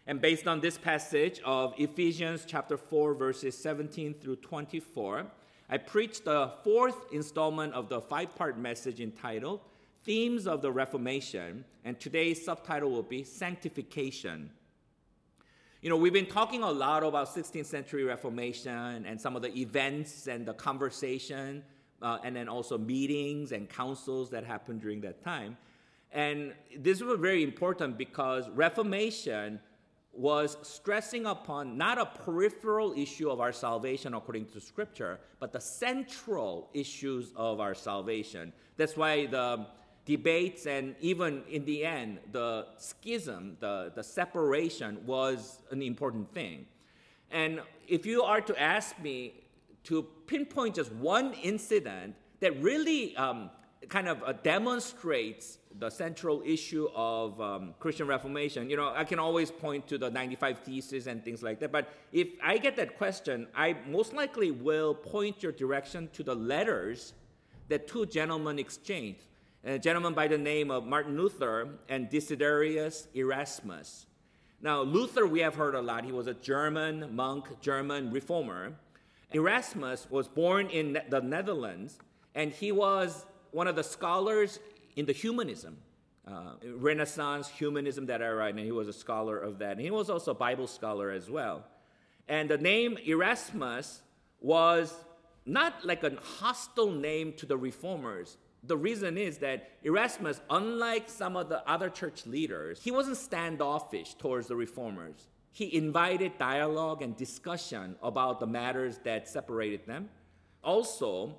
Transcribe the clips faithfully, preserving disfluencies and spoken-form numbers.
And based on this passage of Ephesians chapter four, verses seventeen through twenty-four, I preached the fourth installment of the five-part message entitled Themes of the Reformation, and today's subtitle will be Sanctification. You know, we've been talking a lot about sixteenth century Reformation and some of the events and the conversation, uh, and then also meetings and councils that happened during that time. And this was very important because Reformation was stressing upon not a peripheral issue of our salvation according to Scripture, but the central issues of our salvation. That's why the debates and even in the end, the schism, the, the separation was an important thing. And if you are to ask me to pinpoint just one incident that really um, kind of uh, demonstrates the central issue of um, Christian Reformation, you know, I can always point to the ninety-five Theses and things like that. But if I get that question, I most likely will point your direction to the letters that two gentlemen exchanged. A gentleman by the name of Martin Luther and Desiderius Erasmus. Now, Luther, we have heard a lot. He was a German monk, German reformer. Erasmus was born in the Netherlands, and he was one of the scholars in the humanism, uh, Renaissance humanism, that era, and he was a scholar of that. And he was also a Bible scholar as well. And the name Erasmus was not like a hostile name to the reformers. The reason is that Erasmus, unlike some of the other church leaders, he wasn't standoffish towards the reformers. He invited dialogue and discussion about the matters that separated them. Also,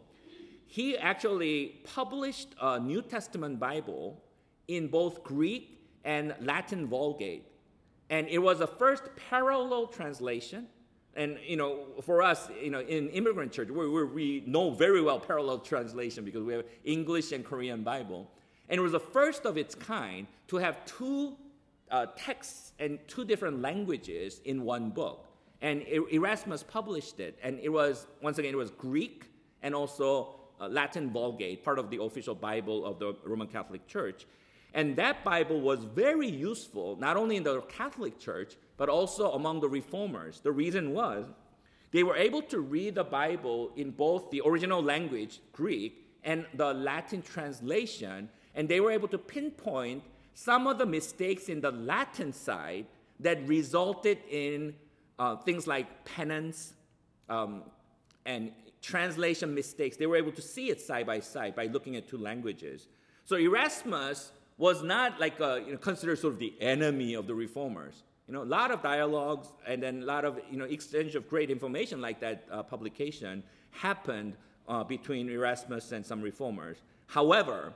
he actually published a New Testament Bible in both Greek and Latin Vulgate. And it was the first parallel translation. And, you know, for us, you know, in immigrant church, we, we know very well parallel translation because we have English and Korean Bible. And it was the first of its kind to have two uh, texts and two different languages in one book. And Erasmus published it. And it was, once again, it was Greek and also uh, Latin Vulgate, part of the official Bible of the Roman Catholic Church. And that Bible was very useful, not only in the Catholic Church, but also among the reformers. The reason was they were able to read the Bible in both the original language, Greek, and the Latin translation, and they were able to pinpoint some of the mistakes in the Latin side that resulted in uh, things like penance um, and translation mistakes. They were able to see it side by side by looking at two languages. So Erasmus was not like a, you know, considered sort of the enemy of the reformers. You know, a lot of dialogues and then a lot of, you know, exchange of great information like that uh, publication happened uh, between Erasmus and some reformers. However,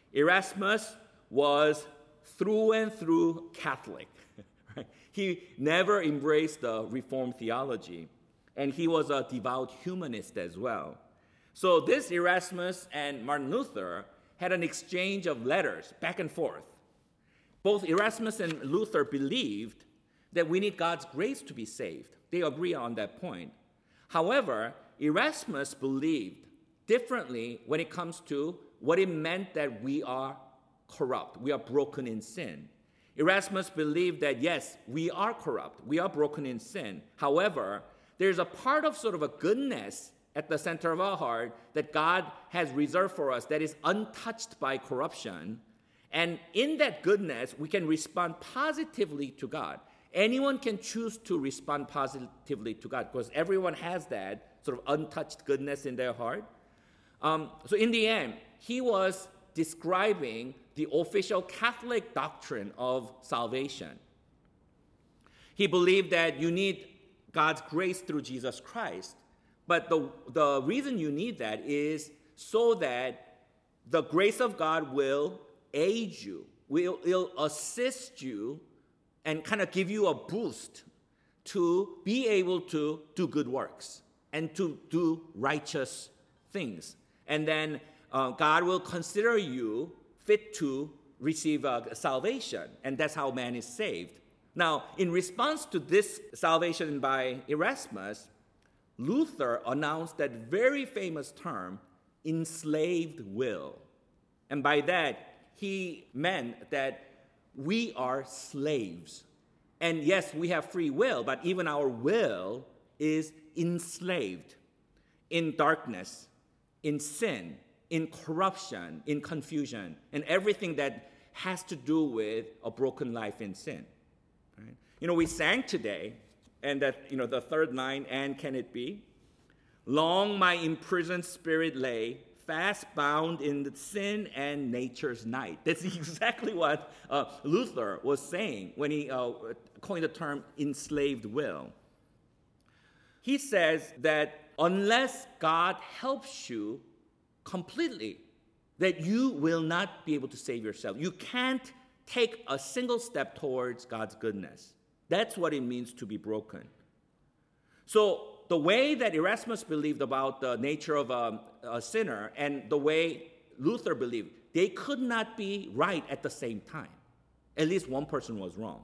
Erasmus was through and through Catholic. Right? He never embraced the Reformed theology, and he was a devout humanist as well. So this Erasmus and Martin Luther had an exchange of letters back and forth. Both Erasmus and Luther believed that we need God's grace to be saved. They agree on that point. However, Erasmus believed differently when it comes to what it meant that we are corrupt, we are broken in sin. Erasmus believed that, yes, we are corrupt, we are broken in sin. However, there's a part of sort of a goodness at the center of our heart that God has reserved for us that is untouched by corruption. And in that goodness, we can respond positively to God. Anyone can choose to respond positively to God because everyone has that sort of untouched goodness in their heart. Um, so in the end, he was describing the official Catholic doctrine of salvation. He believed that you need God's grace through Jesus Christ. But the, the reason you need that is so that the grace of God will aid you, will, will assist you, and kind of give you a boost to be able to do good works and to do righteous things. And then uh, God will consider you fit to receive uh, salvation, and that's how man is saved. Now, in response to this salvation by Erasmus, Luther announced that very famous term, enslaved will. And by that, he meant that we are slaves. And yes, we have free will, but even our will is enslaved in darkness, in sin, in corruption, in confusion, and everything that has to do with a broken life in sin. Right? You know, we sang today, and that, you know, the third line, and can it be? Long my imprisoned spirit lay, fast bound in the sin and nature's night. That's exactly what uh, Luther was saying when he uh, coined the term enslaved will. He says that unless God helps you completely, that you will not be able to save yourself. You can't take a single step towards God's goodness. That's what it means to be broken. So the way that Erasmus believed about the nature of a, a sinner and the way Luther believed, they could not be right at the same time. At least one person was wrong.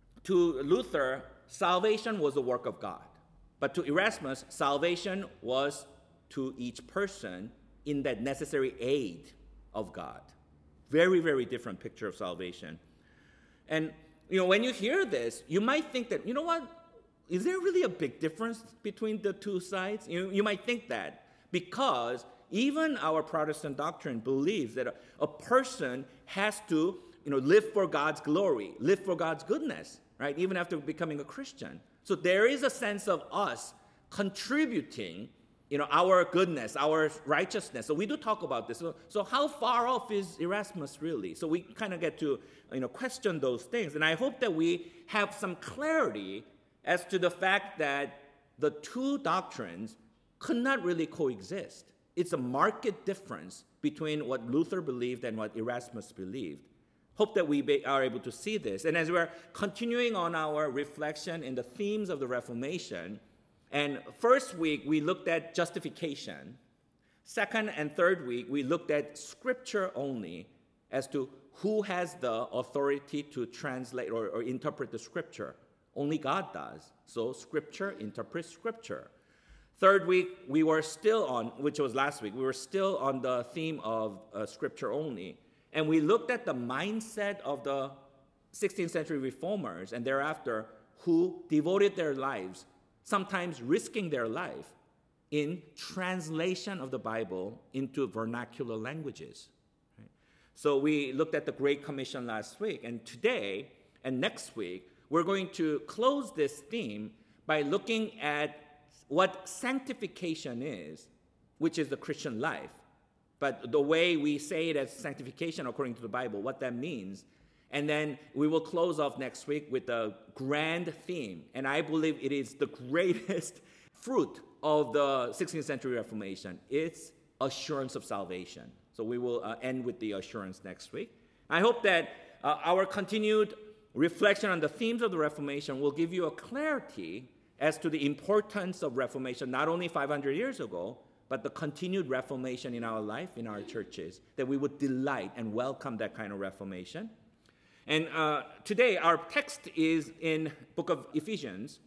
To Luther, salvation was the work of God. But to Erasmus, salvation was to each person in that necessary aid of God. Very, very different picture of salvation. And, you know, when you hear this, you might think that, you know what? Is there really a big difference between the two sides? You, you might think that because even our Protestant doctrine believes that a, a person has to, you know, live for God's glory, live for God's goodness, right? Even after becoming a Christian. So there is a sense of us contributing, you know, our goodness, our righteousness. So we do talk about this. So, so how far off is Erasmus really? So we kind of get to, you know, question those things. And I hope that we have some clarity as to the fact that the two doctrines could not really coexist. It's a marked difference between what Luther believed and what Erasmus believed. Hope that we be, are able to see this. And as we're continuing on our reflection in the themes of the Reformation, and first week we looked at justification. Second and third week we looked at Scripture only as to who has the authority to translate or, or interpret the Scripture. Only God does. So Scripture interprets Scripture. Third week, we were still on, which was last week, we were still on the theme of uh, Scripture only. And we looked at the mindset of the sixteenth century reformers and thereafter who devoted their lives, sometimes risking their life, in translation of the Bible into vernacular languages. Right? So we looked at the Great Commission last week. And today and next week, we're going to close this theme by looking at what sanctification is, which is the Christian life. But the way we say it as sanctification according to the Bible, what that means. And then we will close off next week with a grand theme. And I believe it is the greatest fruit of the sixteenth century Reformation. It's assurance of salvation. So we will uh, end with the assurance next week. I hope that uh, our continued reflection on the themes of the Reformation will give you a clarity as to the importance of Reformation, not only five hundred years ago, but the continued Reformation in our life, in our churches, that we would delight and welcome that kind of Reformation. And uh, today, our text is in book of Ephesians.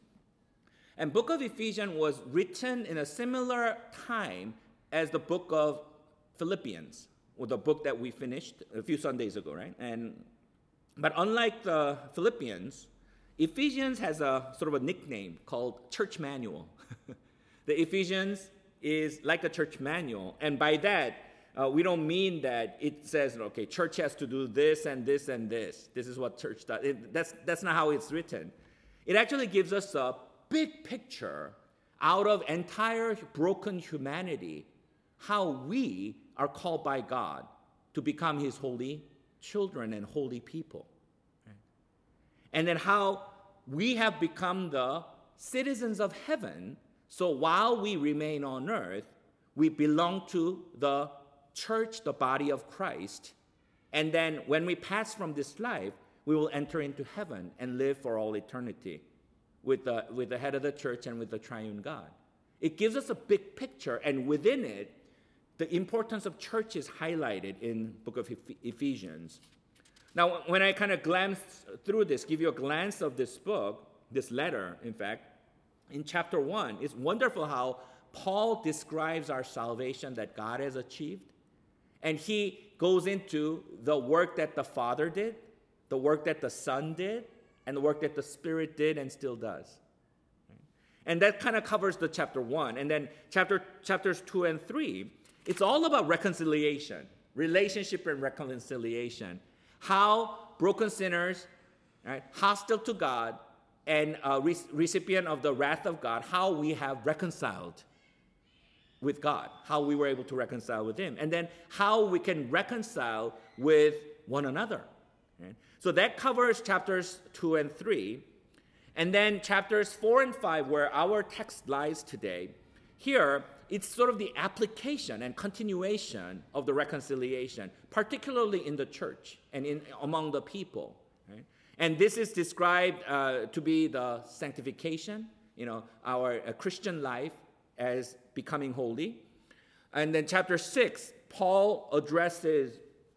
And book of Ephesians was written in a similar time as the book of Philippians, or the book that we finished a few Sundays ago, right? And But unlike the Philippians, Ephesians has a sort of a nickname called Church Manual. The Ephesians is like a church manual. And by that, uh, we don't mean that it says, okay, church has to do this and this and this. This is what church does. It, that's, that's not how it's written. It actually gives us a big picture out of entire broken humanity, how we are called by God to become his holy children and holy people. Right? And then how we have become the citizens of heaven. So while we remain on earth, we belong to the church, the body of Christ. And then when we pass from this life, we will enter into heaven and live for all eternity with the, with the head of the church and with the triune God. It gives us a big picture, and within it, the importance of church is highlighted in book of Ephesians. Now, when I kind of glance through this, give you a glance of this book, this letter, in fact, in chapter one, it's wonderful how Paul describes our salvation that God has achieved. And he goes into the work that the Father did, the work that the Son did, and the work that the Spirit did and still does. And that kind of covers the chapter one. And then chapter chapters two and three, it's all about reconciliation, relationship and reconciliation. How broken sinners, right, hostile to God, and a re- recipient of the wrath of God, how we have reconciled with God, how we were able to reconcile with Him, and then how we can reconcile with one another. Right? So that covers chapters two and three. And then chapters four and five, where our text lies today, here it's sort of the application and continuation of the reconciliation, particularly in the church and in among the people. Right? And this is described uh, to be the sanctification, you know, our uh, Christian life as becoming holy. And then chapter six, Paul addresses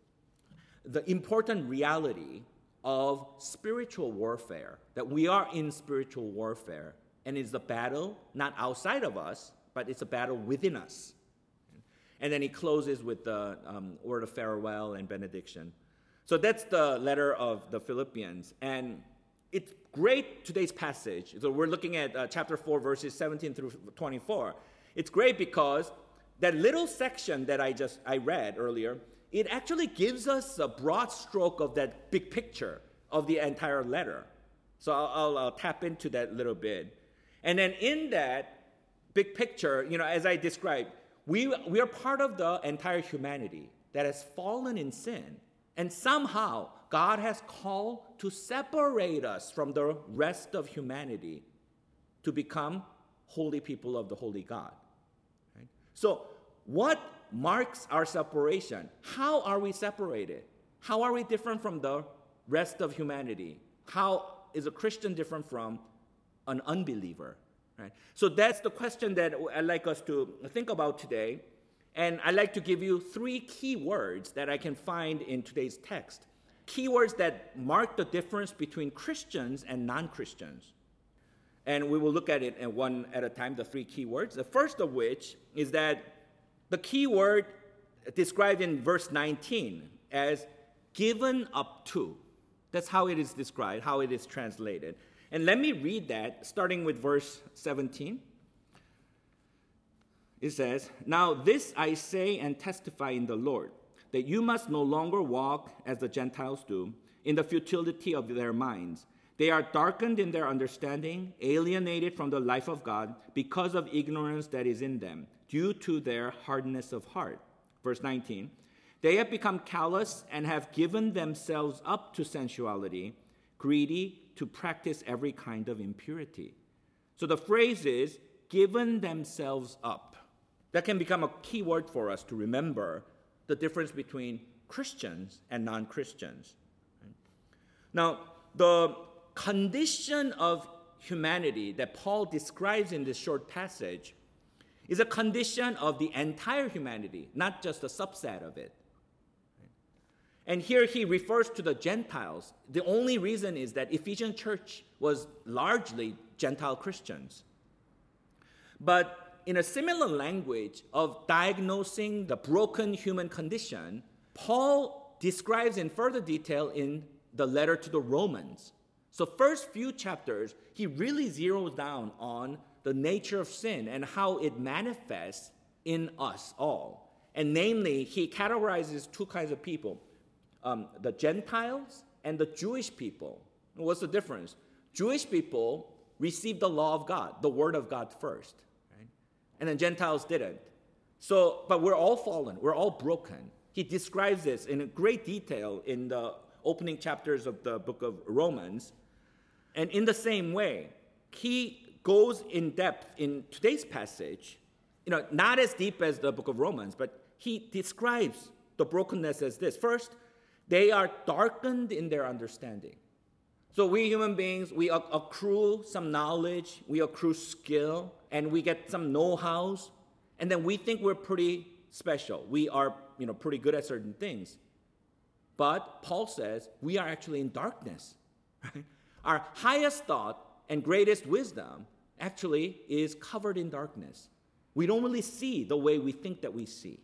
the important reality of spiritual warfare, that we are in spiritual warfare, and it's a battle not outside of us, but it's a battle within us. And then he closes with the um, word of farewell and benediction. So that's the letter of the Philippians. And it's great, today's passage. So we're looking at uh, chapter four, verses seventeen through twenty-four. It's great because that little section that I just I read earlier, it actually gives us a broad stroke of that big picture of the entire letter. So I'll, I'll, I'll tap into that little bit. And then in that big picture, you know, as I described, we, we are part of the entire humanity that has fallen in sin. And somehow God has called to separate us from the rest of humanity to become holy people of the holy God. Right? So what marks our separation? How are we separated? How are we different from the rest of humanity? How is a Christian different from an unbeliever? Right? So that's the question that I'd like us to think about today. And I'd like to give you three key words that I can find in today's text. Key words that mark the difference between Christians and non-Christians. And we will look at it at one at a time, the three key words. The first of which is that the key word described in verse nineteen as given up to. That's how it is described, how it is translated. And let me read that, starting with verse seventeen. It says, "Now this I say and testify in the Lord, that you must no longer walk as the Gentiles do, in the futility of their minds. They are darkened in their understanding, alienated from the life of God, because of ignorance that is in them, due to their hardness of heart." Verse nineteen, "They have become callous and have given themselves up to sensuality, greedy to practice every kind of impurity." So the phrase is, given themselves up. That can become a key word for us to remember the difference between Christians and non-Christians. Now, the condition of humanity that Paul describes in this short passage is a condition of the entire humanity, not just a subset of it. And here he refers to the Gentiles. The only reason is that Ephesian church was largely Gentile Christians. But in a similar language of diagnosing the broken human condition, Paul describes in further detail in the letter to the Romans. So first few chapters, he really zeroes down on the nature of sin and how it manifests in us all. And namely, he categorizes two kinds of people, um, the Gentiles and the Jewish people. What's the difference? Jewish people received the law of God, the word of God first, right? And then Gentiles didn't. So, but we're all fallen, we're all broken. He describes this in great detail in the opening chapters of the book of Romans. And in the same way, he goes in depth in today's passage, you know, not as deep as the book of Romans, but he describes the brokenness as this. First, they are darkened in their understanding. So we human beings, we accrue some knowledge, we accrue skill, and we get some know-hows, and then we think we're pretty special. We are, you know, pretty good at certain things. But Paul says we are actually in darkness. Right? Our highest thought and greatest wisdom actually is covered in darkness. We don't really see the way we think that we see.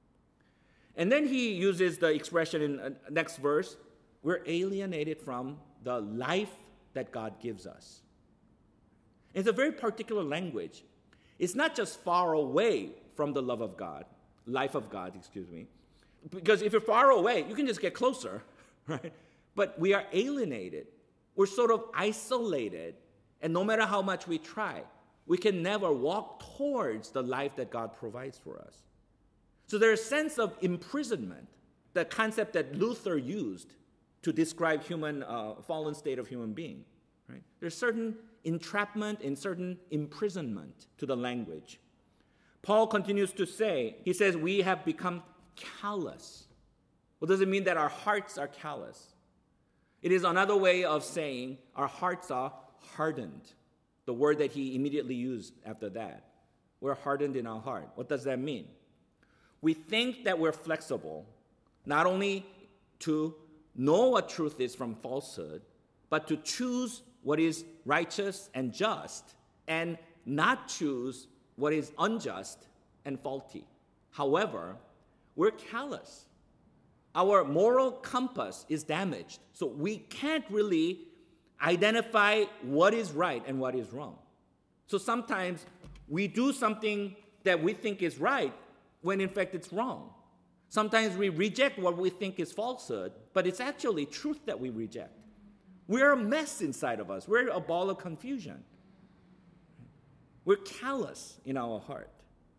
And then he uses the expression in the next verse, we're alienated from the life that God gives us. It's a very particular language. It's not just far away from the love of God, life of God, excuse me. Because if you're far away, you can just get closer, right? But we are alienated. We're sort of isolated. And no matter how much we try, we can never walk towards the life that God provides for us. So there's a sense of imprisonment, the concept that Luther used to describe human uh, fallen state of human being. Right? There's certain entrapment and certain imprisonment to the language. Paul continues to say, he says, we have become callous. What does it mean that our hearts are callous? It is another way of saying our hearts are hardened. The word that he immediately used after that. We're hardened in our heart. What does that mean? We think that we're flexible, not only to know what truth is from falsehood, but to choose what is righteous and just, and not choose what is unjust and faulty. However, we're callous. Our moral compass is damaged, so we can't really identify what is right and what is wrong. So sometimes we do something that we think is right when in fact it's wrong. Sometimes we reject what we think is falsehood, but it's actually truth that we reject. We're a mess inside of us. We're a ball of confusion. We're callous in our heart.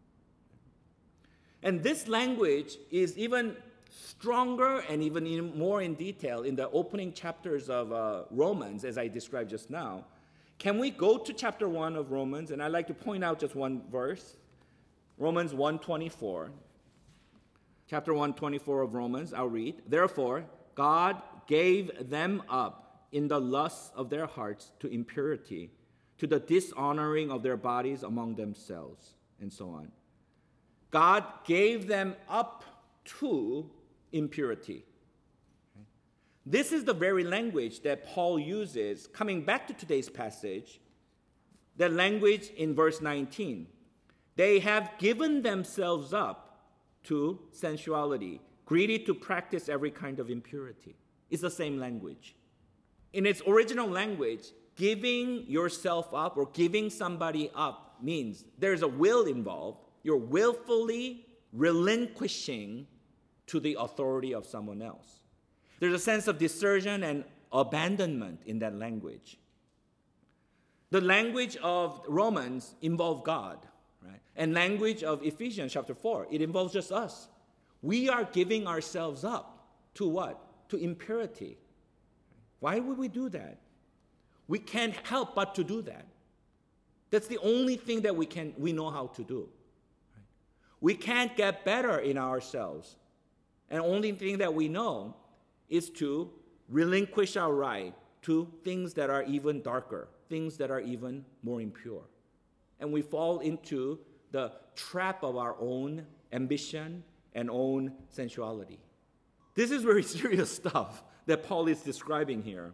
And this language is even stronger and even in more in detail in the opening chapters of uh, Romans, as I described just now. Can we go to chapter one of Romans? And I'd like to point out just one verse. Romans one twenty-four. Chapter one twenty-four of Romans, I'll read. Therefore, God gave them up in the lusts of their hearts to impurity, to the dishonoring of their bodies among themselves, and so on. God gave them up to impurity. This is the very language that Paul uses, coming back to today's passage, the language in verse nineteen. They have given themselves up to sensuality, greedy to practice every kind of impurity. It's the same language. In its original language, giving yourself up or giving somebody up means there's a will involved. You're willfully relinquishing to the authority of someone else. There's a sense of desertion and abandonment in that language. The language of Romans involves God, right? And language of Ephesians chapter four, it involves just us. We are giving ourselves up to what? To impurity. Why would we do that? We can't help but to do that. That's the only thing that we can we know how to do. We can't get better in ourselves. And the only thing that we know is to relinquish our right to things that are even darker, things that are even more impure. And we fall into the trap of our own ambition and own sensuality. This is very serious stuff that Paul is describing here.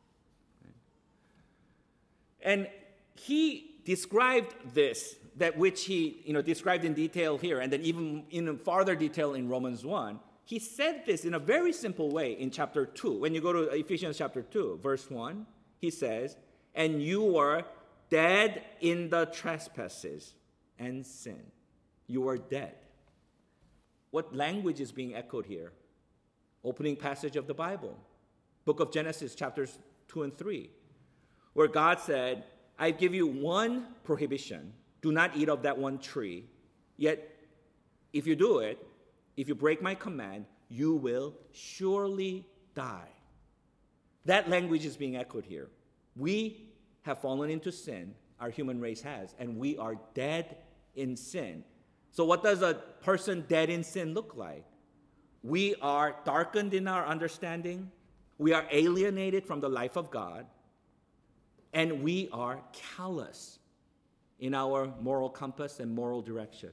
And he described this, that which he you know, described in detail here, and then even in farther detail in Romans one. He said this in a very simple way in chapter two. When you go to Ephesians chapter two, verse one, he says, and you were dead in the trespasses and sin. You were dead. What language is being echoed here? Opening passage of the Bible. Book of Genesis, chapters two and three, where God said, I give you one prohibition. Do not eat of that one tree. Yet, if you do it, if you break my command, you will surely die. That language is being echoed here. We have fallen into sin, our human race has, and we are dead in sin. So what does a person dead in sin look like? We are darkened in our understanding. We are alienated from the life of God. And we are callous in our moral compass and moral direction.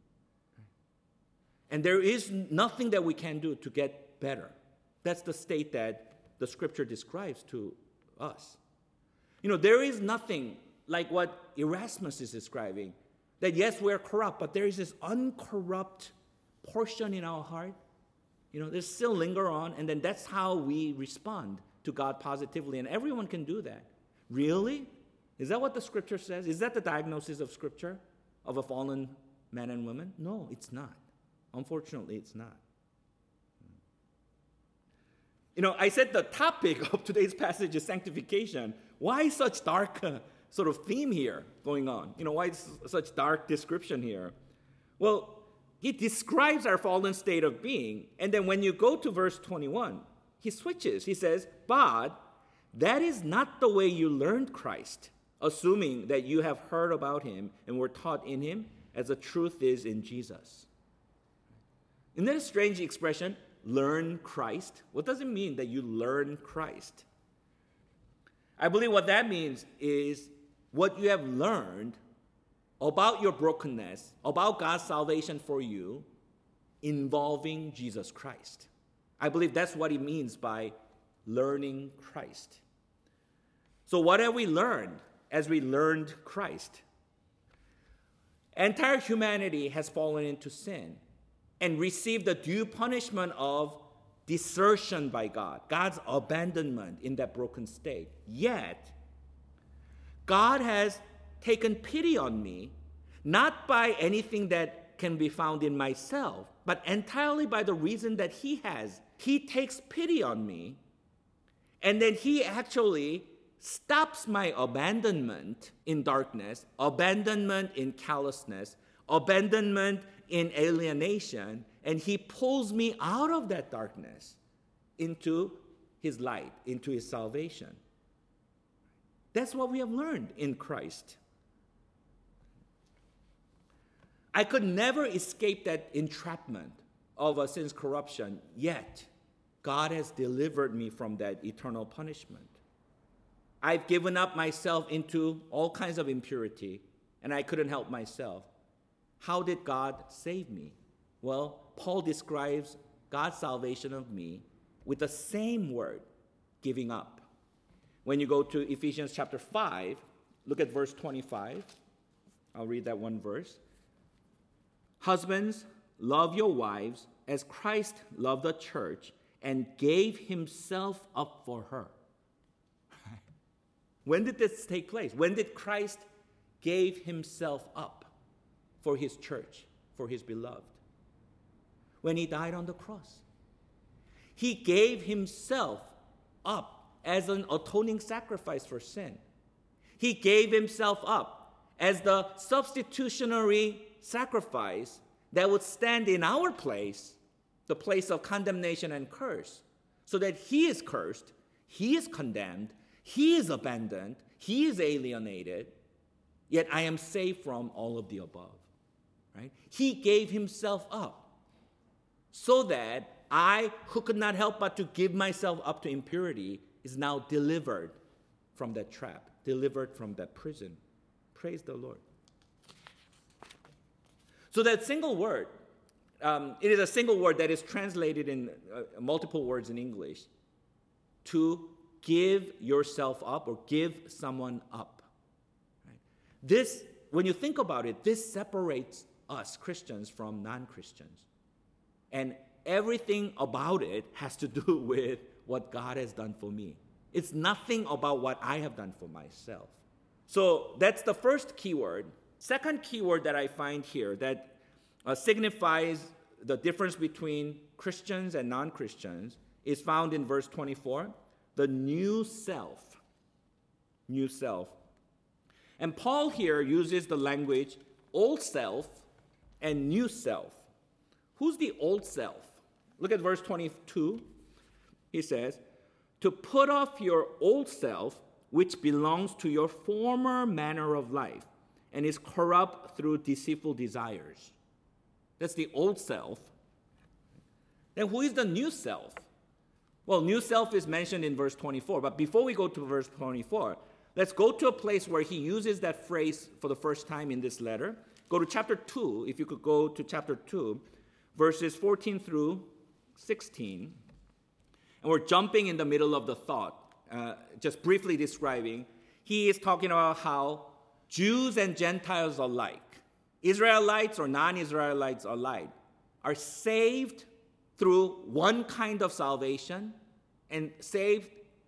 And there is nothing that we can do to get better. That's the state that the scripture describes to us. You know, there is nothing like what Erasmus is describing, that yes, we're corrupt, but there is this uncorrupt portion in our heart. You know, they still linger on, and then that's how we respond to God positively, and everyone can do that. Really? Is that what the Scripture says? Is that the diagnosis of Scripture of a fallen man and woman? No, it's not. Unfortunately, it's not. You know, I said the topic of today's passage is sanctification. Why such dark uh, sort of theme here going on? You know, why s- such dark description here? Well, he describes our fallen state of being, and then when you go to verse twenty-one, he switches. He says, but that is not the way you learned Christ, assuming that you have heard about him and were taught in him, as the truth is in Jesus. Isn't that a strange expression? Learn Christ. What does it mean that you learn Christ? I believe what that means is what you have learned about your brokenness, about God's salvation for you, involving Jesus Christ. I believe that's what he means by learning Christ. So what have we learned as we learned Christ? Entire humanity has fallen into sin and received the due punishment of desertion by God, God's abandonment in that broken state. Yet, God has taken pity on me, not by anything that can be found in myself, but entirely by the reason that he has. He takes pity on me, and then he actually stops my abandonment in darkness, abandonment in callousness, abandonment in alienation, and he pulls me out of that darkness into his light, into his salvation. That's what we have learned in Christ. I could never escape that entrapment of a sin's corruption, yet God has delivered me from that eternal punishment. I've given up myself into all kinds of impurity, and I couldn't help myself. How did God save me? Well, Paul describes God's salvation of me with the same word, giving up. When you go to Ephesians chapter five, look at verse twenty-five. I'll read that one verse. Husbands, love your wives as Christ loved the church and gave himself up for her. When did this take place? When did Christ give himself up for his church, for his beloved? When he died on the cross. He gave himself up as an atoning sacrifice for sin. He gave himself up as the substitutionary sacrifice that would stand in our place, the place of condemnation and curse, so that he is cursed, he is condemned, he is abandoned, he is alienated, yet I am saved from all of the above. Right? He gave himself up so that I, who could not help but to give myself up to impurity, is now delivered from that trap, delivered from that prison. Praise the Lord. So that single word, um, it is a single word that is translated in uh, multiple words in English, to give yourself up or give someone up. Right? This, when you think about it, this separates us Christians from non-Christians. And everything about it has to do with what God has done for me. It's nothing about what I have done for myself. So that's the first keyword. Second keyword that I find here that uh, signifies the difference between Christians and non-Christians is found in verse twenty-four, the new self. New self. And Paul here uses the language old self and new self. Who's the old self? Look at verse twenty-two. He says, to put off your old self, which belongs to your former manner of life and is corrupt through deceitful desires. That's the old self. Then who is the new self? Well, new self is mentioned in verse twenty-four, but before we go to verse twenty-four, let's go to a place where he uses that phrase for the first time in this letter. Go to chapter two, if you could go to chapter two, verses fourteen through sixteen. And we're jumping in the middle of the thought, uh, just briefly describing. He is talking about how Jews and Gentiles alike, Israelites or non-Israelites alike, are saved through one kind of salvation and saved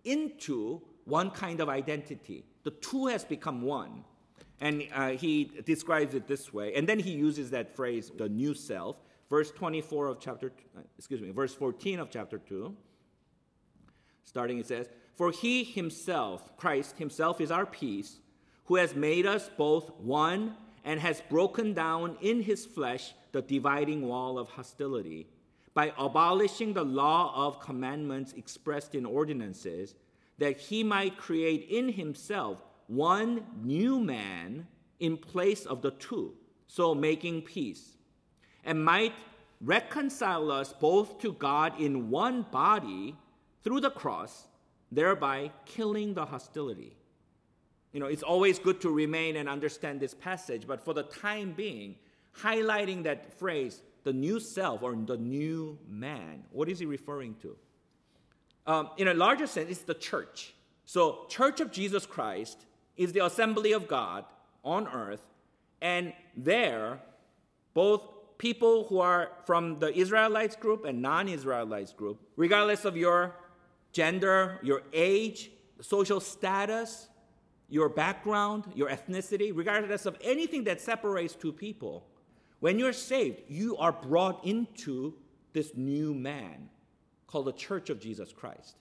into one kind of identity. The two has become one. And uh, he describes it this way. And then he uses that phrase, the new self. Verse twenty-four of chapter, uh, excuse me, verse fourteen of chapter two. Starting, it says, "For he himself, Christ himself, is our peace, who has made us both one and has broken down in his flesh the dividing wall of hostility, by abolishing the law of commandments expressed in ordinances, that he might create in himself one new man in place of the two, so making peace, and might reconcile us both to God in one body through the cross, thereby killing the hostility." You know, it's always good to remain and understand this passage, but for the time being, highlighting that phrase, the new self or the new man, what is he referring to? Um, in a larger sense, it's the church. So, Church of Jesus Christ is the assembly of God on earth, and there, both people who are from the Israelites group and non-Israelites group, regardless of your gender, your age, social status, your background, your ethnicity, regardless of anything that separates two people, when you're saved, you are brought into this new man called the Church of Jesus Christ.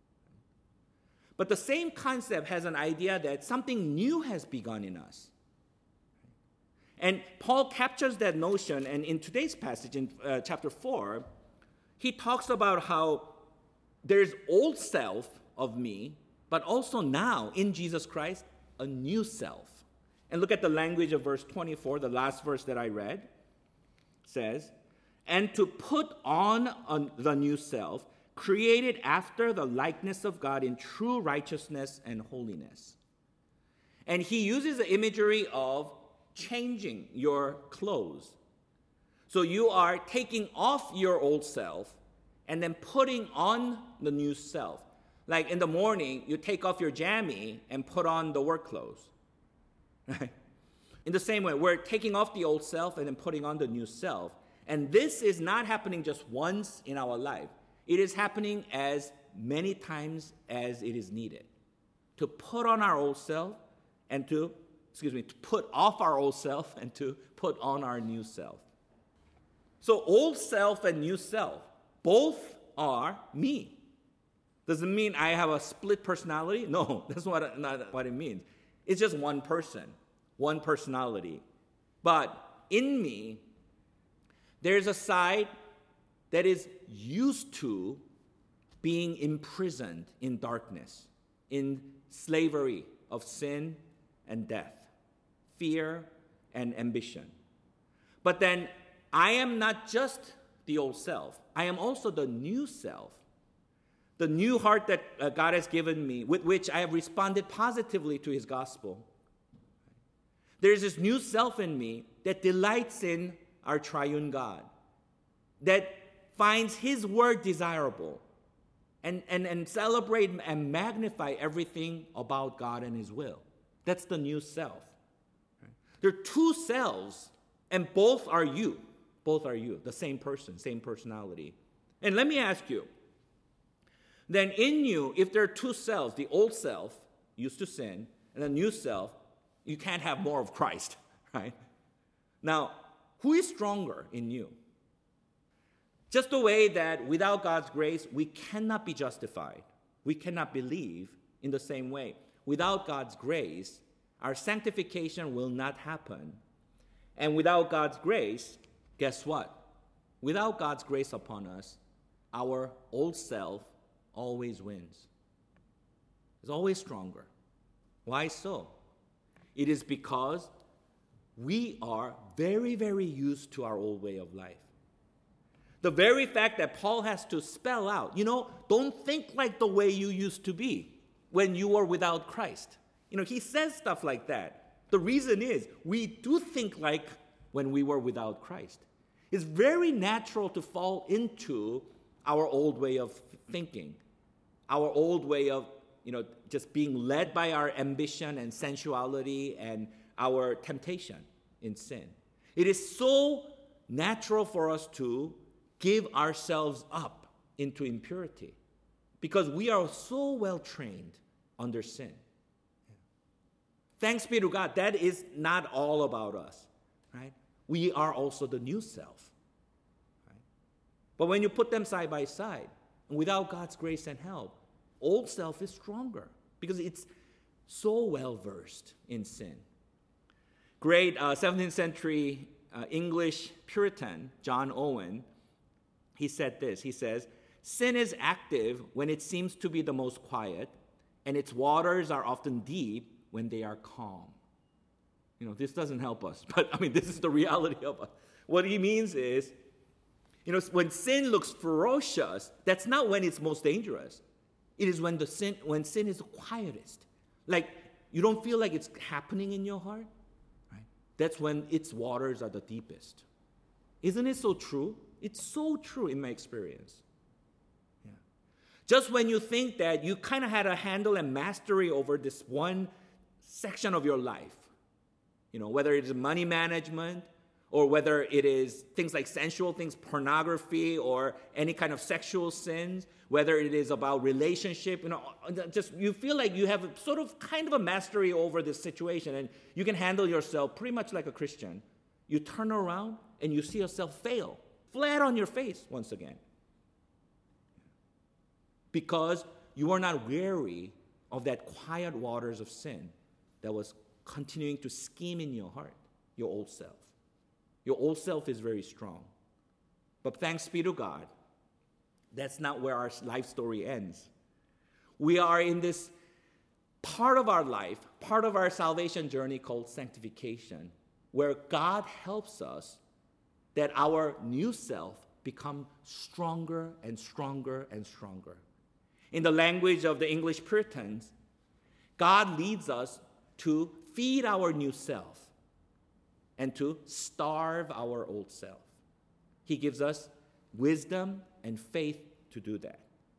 But the same concept has an idea that something new has begun in us. And Paul captures that notion, and in today's passage, in uh, chapter four, he talks about how there's old self of me, but also now, in Jesus Christ, a new self. And look at the language of verse twenty-four, the last verse that I read. It says, "And to put on a, the new self, created after the likeness of God in true righteousness and holiness." And he uses the imagery of changing your clothes. So you are taking off your old self and then putting on the new self. Like in the morning, you take off your jammy and put on the work clothes. Right? In the same way, we're taking off the old self and then putting on the new self. And this is not happening just once in our life. It is happening as many times as it is needed. To put on our old self and to, excuse me, to put off our old self and to put on our new self. So old self and new self, both are me. Does it mean I have a split personality? No, that's what, not what it means. It's just one person, one personality. But in me, there's a side that is used to being imprisoned in darkness, in slavery of sin and death, fear and ambition. But then I am not just the old self. I am also the new self. The new heart that uh, God has given me, with which I have responded positively to his gospel. There's this new self in me that delights in our triune God, that finds his word desirable, and, and, and celebrate and magnify everything about God and his will. That's the new self. There are two selves, and both are you. Both are you, the same person, same personality. And let me ask you, then in you, if there are two selves, the old self, used to sin, and the new self, you can't have more of Christ, right? Now, who is stronger in you? Just the way that without God's grace, we cannot be justified. We cannot believe in the same way. Without God's grace, our sanctification will not happen. And without God's grace, guess what? Without God's grace upon us, our old self always wins. It's always stronger. Why so? It is because we are very, very used to our old way of life. The very fact that Paul has to spell out, you know, don't think like the way you used to be when you were without Christ. You know, he says stuff like that. The reason is we do think like when we were without Christ. It's very natural to fall into our old way of thinking, our old way of, you know, just being led by our ambition and sensuality and our temptation in sin. It is so natural for us to give ourselves up into impurity because we are so well trained under sin. Thanks be to God, that is not all about us, right? We are also the new self. Right? But when you put them side by side, without God's grace and help, old self is stronger because it's so well versed in sin. Great uh, seventeenth century uh, English Puritan John Owen, he said this. He says, "Sin is active when it seems to be the most quiet, and its waters are often deep when they are calm." You know, this doesn't help us, but I mean, this is the reality of us. What he means is, you know, when sin looks ferocious, that's not when it's most dangerous. It is when the sin, when sin is the quietest. Like, you don't feel like it's happening in your heart, right? That's when its waters are the deepest. Isn't it so true? It's so true in my experience. Yeah. Just when you think that you kind of had a handle and mastery over this one section of your life, you know, whether it is money management or whether it is things like sensual things, pornography, or any kind of sexual sins, whether it is about relationship, you know, just you feel like you have a, sort of kind of a mastery over this situation and you can handle yourself pretty much like a Christian. You turn around and you see yourself fail, flat on your face once again. Because you are not wary of that quiet waters of sin that was continuing to scheme in your heart, your old self. Your old self is very strong. But thanks be to God, that's not where our life story ends. We are in this part of our life, part of our salvation journey called sanctification, where God helps us that our new self become stronger and stronger and stronger. In the language of the English Puritans, God leads us to feed our new self and to starve our old self. He gives us wisdom and faith to do that.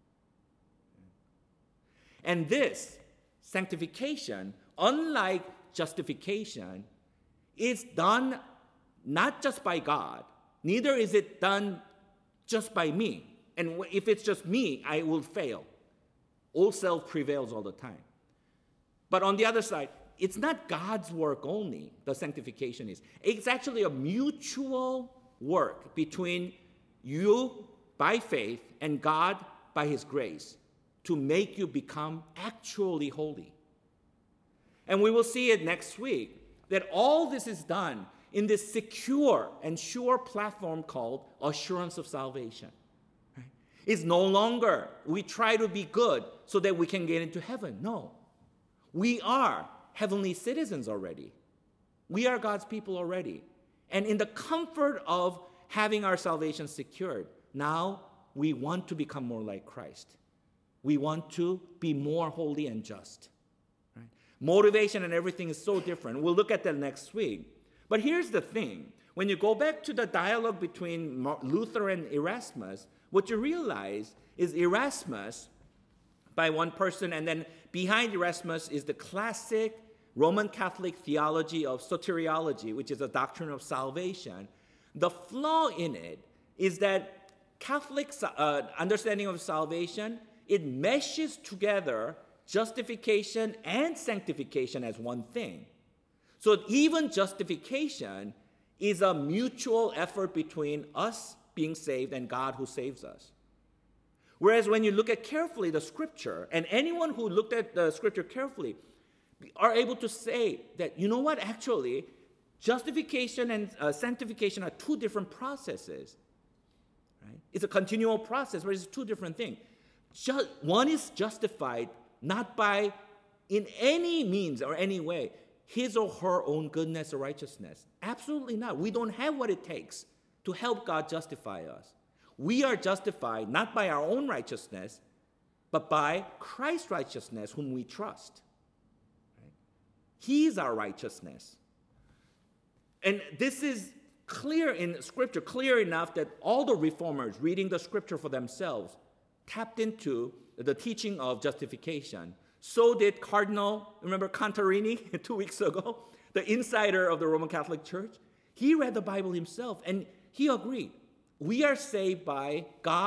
And this sanctification, unlike justification, is done not just by God, neither is it done just by me. And if it's just me, I will fail. Old self prevails all the time. But on the other side, it's not God's work only, the sanctification is. It's actually a mutual work between you by faith and God by his grace to make you become actually holy. And we will see it next week, that all this is done in this secure and sure platform called assurance of salvation. Right? It's no longer we try to be good so that we can get into heaven. No. We are heavenly citizens already. We are God's people already. And in the comfort of having our salvation secured, now we want to become more like Christ. We want to be more holy and just. Right? Motivation and everything is so different. We'll look at that next week. But here's the thing. When you go back to the dialogue between Luther and Erasmus, what you realize is Erasmus, by one person, and then behind Erasmus is the classic Roman Catholic theology of soteriology, which is a doctrine of salvation. The flaw in it is that Catholic uh, understanding of salvation, it meshes together justification and sanctification as one thing. So even justification is a mutual effort between us being saved and God who saves us. Whereas when you look at carefully the scripture, and anyone who looked at the scripture carefully are able to say that, you know what, actually, justification and uh, sanctification are two different processes. Right? It's a continual process, but it's two different things. Just, one is justified not by, in any means or any way, his or her own goodness or righteousness. Absolutely not. We don't have what it takes to help God justify us. We are justified not by our own righteousness, but by Christ's righteousness, whom we trust. Right? He is our righteousness. And this is clear in Scripture, clear enough that all the reformers reading the Scripture for themselves tapped into the teaching of justification. So did Cardinal, remember Contarini two weeks ago, the insider of the Roman Catholic Church? He read the Bible himself, and he agreed. We are saved by God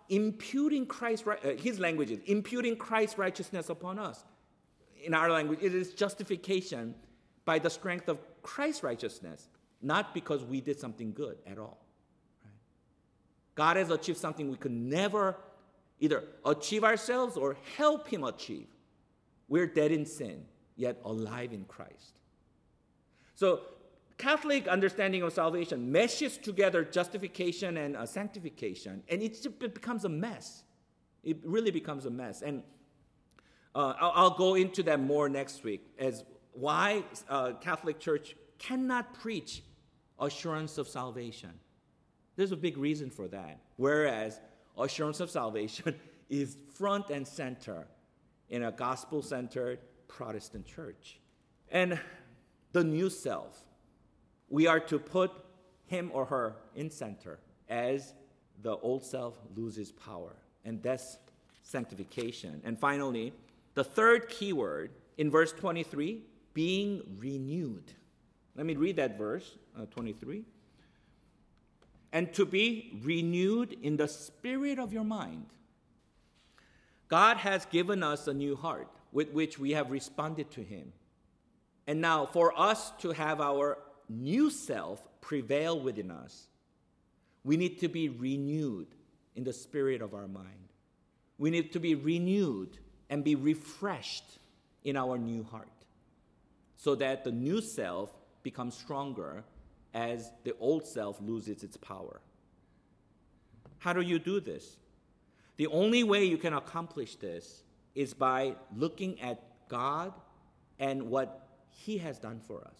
imputing Christ, uh, his language is imputing Christ's righteousness upon us. In our language, it is justification by the strength of Christ's righteousness, not because we did something good at all. Right? God has achieved something we could never either achieve ourselves or help him achieve. We're dead in sin, yet alive in Christ. So Catholic understanding of salvation meshes together justification and uh, sanctification, and it, it becomes a mess. It really becomes a mess. And uh, I'll, I'll go into that more next week as why uh, Catholic Church cannot preach assurance of salvation. There's a big reason for that. Whereas assurance of salvation is front and center in a gospel-centered Protestant church. And the new self, we are to put him or her in center as the old self loses power. And that's sanctification. And finally, the third key word in verse twenty-three, being renewed. Let me read that verse, uh, twenty-three. And to be renewed in the spirit of your mind. God has given us a new heart with which we have responded to him. And now for us to have our new self prevail within us, we need to be renewed in the spirit of our mind. We need to be renewed and be refreshed in our new heart so that the new self becomes stronger as the old self loses its power. How do you do this? The only way you can accomplish this is by looking at God and what he has done for us.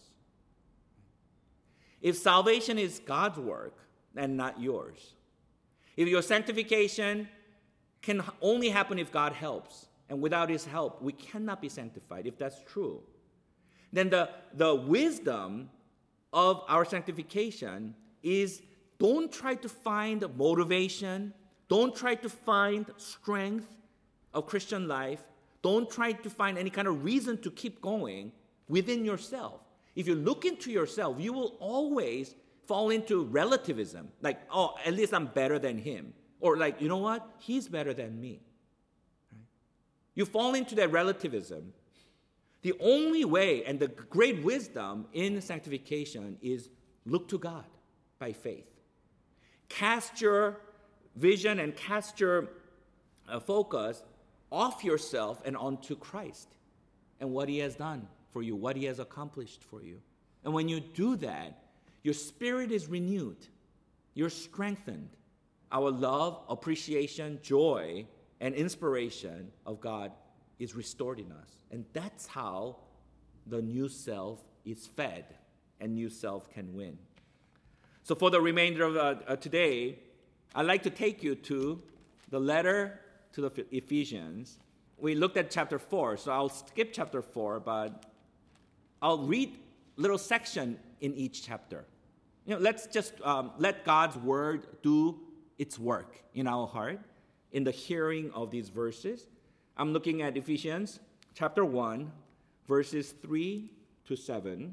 If salvation is God's work and not yours, if your sanctification can only happen if God helps, and without his help, we cannot be sanctified, if that's true, then the, the wisdom of our sanctification is don't try to find motivation, don't try to find strength of Christian life, don't try to find any kind of reason to keep going within yourself. If you look into yourself, you will always fall into relativism. Like, oh, at least I'm better than him. Or like, you know what? He's better than me. Right? You fall into that relativism. The only way and the great wisdom in sanctification is look to God by faith. Cast your vision and cast your uh, focus off yourself and onto Christ and what he has done for you, what he has accomplished for you. And when you do that, your spirit is renewed. You're strengthened. Our love, appreciation, joy, and inspiration of God is restored in us. And that's how the new self is fed and new self can win. So for the remainder of uh, uh, today, I'd like to take you to the letter to the Ephesians. We looked at chapter four, so I'll skip chapter four, but I'll read a little section in each chapter. You know, let's just um, let God's word do its work in our heart in the hearing of these verses. I'm looking at Ephesians chapter one, verses three to seven.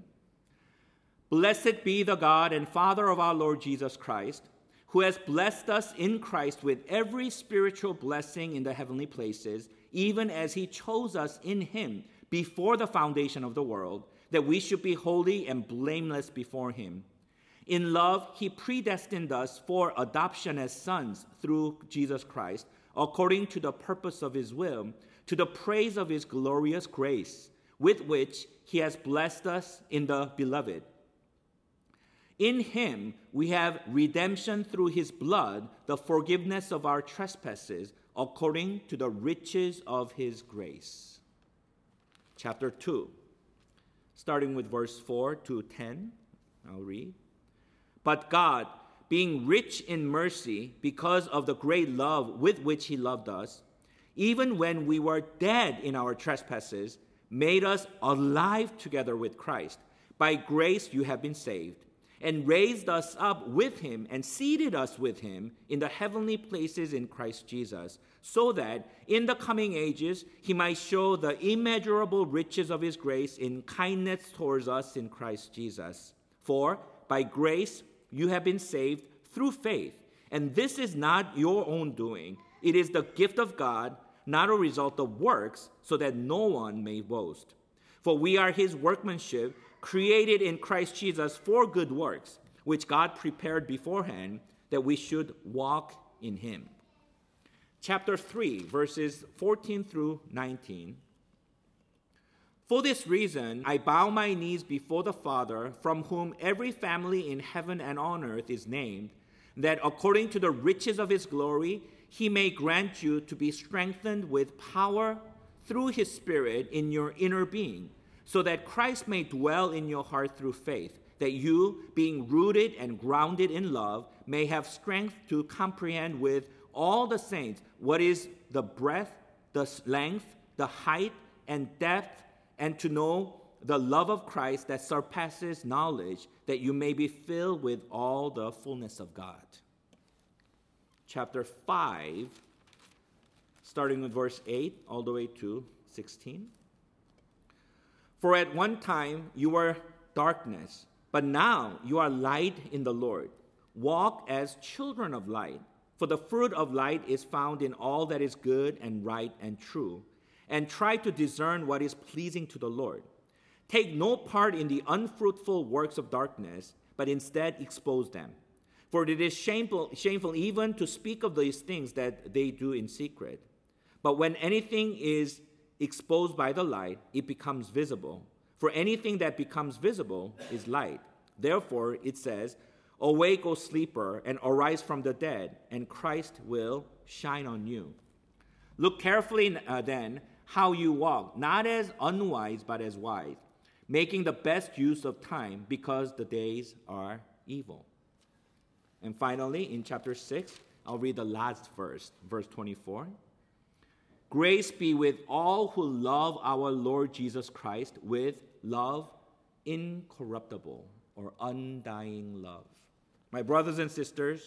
Blessed be the God and Father of our Lord Jesus Christ, who has blessed us in Christ with every spiritual blessing in the heavenly places, even as he chose us in him before the foundation of the world, that we should be holy and blameless before him. In love, he predestined us for adoption as sons through Jesus Christ, according to the purpose of his will, to the praise of his glorious grace, with which he has blessed us in the beloved. In him we have redemption through his blood, the forgiveness of our trespasses, according to the riches of his grace. Chapter two, starting with verse four to ten, I'll read. But God, being rich in mercy, because of the great love with which he loved us, even when we were dead in our trespasses, made us alive together with Christ. By grace you have been saved, and raised us up with him and seated us with him in the heavenly places in Christ Jesus, so that in the coming ages he might show the immeasurable riches of his grace in kindness towards us in Christ Jesus. For by grace you have been saved through faith, And this is not your own doing. It is the gift of God, not a result of works, so that no one may boast. For we are his workmanship, created in Christ Jesus for good works, which God prepared beforehand that we should walk in him. Chapter three, verses fourteen through nineteen. For this reason, I bow my knees before the Father, from whom every family in heaven and on earth is named, that according to the riches of his glory, he may grant you to be strengthened with power through his Spirit in your inner being, so that Christ may dwell in your heart through faith, that you, being rooted and grounded in love, may have strength to comprehend with all the saints what is the breadth, the length, the height, and depth, and to know the love of Christ that surpasses knowledge, that you may be filled with all the fullness of God. Chapter five, starting with verse eight all the way to sixteen. For at one time you were darkness, but now you are light in the Lord. Walk as children of light, for the fruit of light is found in all that is good and right and true, and try to discern what is pleasing to the Lord. Take no part in the unfruitful works of darkness, but instead expose them. For it is shameful, shameful even to speak of these things that they do in secret. But when anything is exposed by the light, it becomes visible. For anything that becomes visible is light. Therefore, it says, awake, O sleeper, and arise from the dead, and Christ will shine on you. Look carefully uh, then how you walk, not as unwise, but as wise, making the best use of time, because the days are evil. And finally, in chapter six, I'll read the last verse, verse twenty-four. Grace be with all who love our Lord Jesus Christ with love incorruptible or undying love. My brothers and sisters,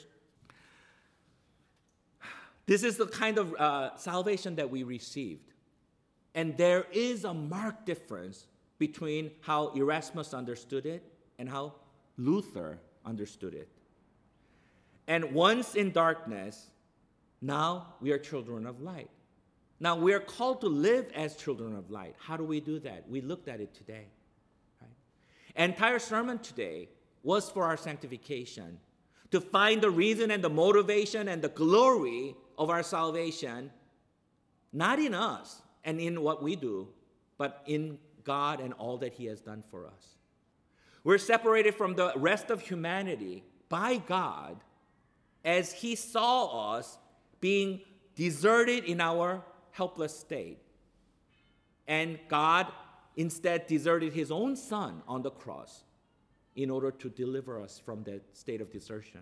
this is the kind of uh, salvation that we received. And there is a marked difference between how Erasmus understood it and how Luther understood it. And once in darkness, now we are children of light. Now we are called to live as children of light. How do we do that? We looked at it today. Right? Entire sermon today was for our sanctification, to find the reason and the motivation and the glory of our salvation, not in us and in what we do, but in God and all that he has done for us. We're separated from the rest of humanity by God as he saw us being deserted in our helpless state. And God instead deserted his own son on the cross in order to deliver us from that state of desertion.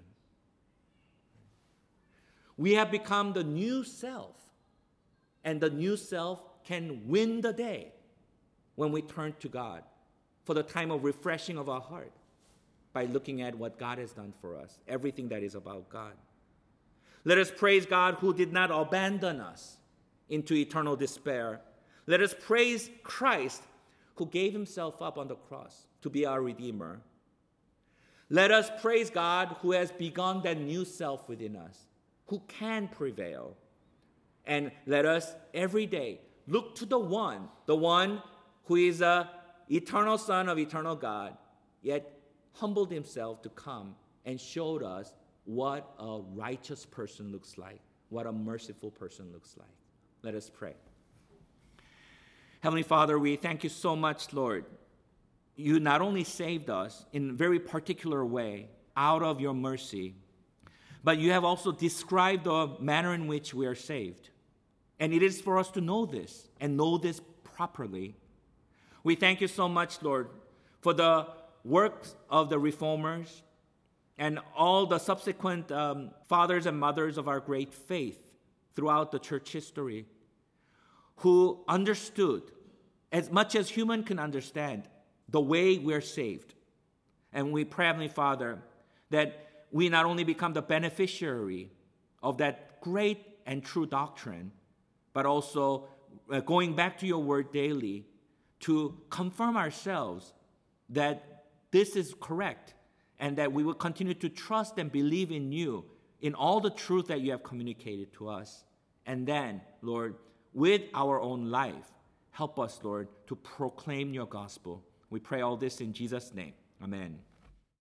We have become the new self, and the new self can win the day when we turn to God for the time of refreshing of our heart by looking at what God has done for us, everything that is about God. Let us praise God who did not abandon us into eternal despair. Let us praise Christ who gave himself up on the cross to be our Redeemer. Let us praise God who has begun that new self within us, who can prevail. And let us every day look to the one, the one who is an eternal Son of eternal God, yet humbled himself to come and showed us what a righteous person looks like, what a merciful person looks like. Let us pray. Heavenly Father, we thank you so much, Lord. You not only saved us in a very particular way out of your mercy, but you have also described the manner in which we are saved. And it is for us to know this and know this properly. We thank you so much, Lord, for the works of the reformers and all the subsequent um, fathers and mothers of our great faith throughout the church history, who understood, as much as human can understand, the way we're saved. And we pray, Heavenly Father, that we not only become the beneficiary of that great and true doctrine, but also uh, going back to your word daily to confirm ourselves that this is correct and that we will continue to trust and believe in you in all the truth that you have communicated to us. And then, Lord, with our own life, help us, Lord, to proclaim your gospel. We pray all this in Jesus' name. Amen.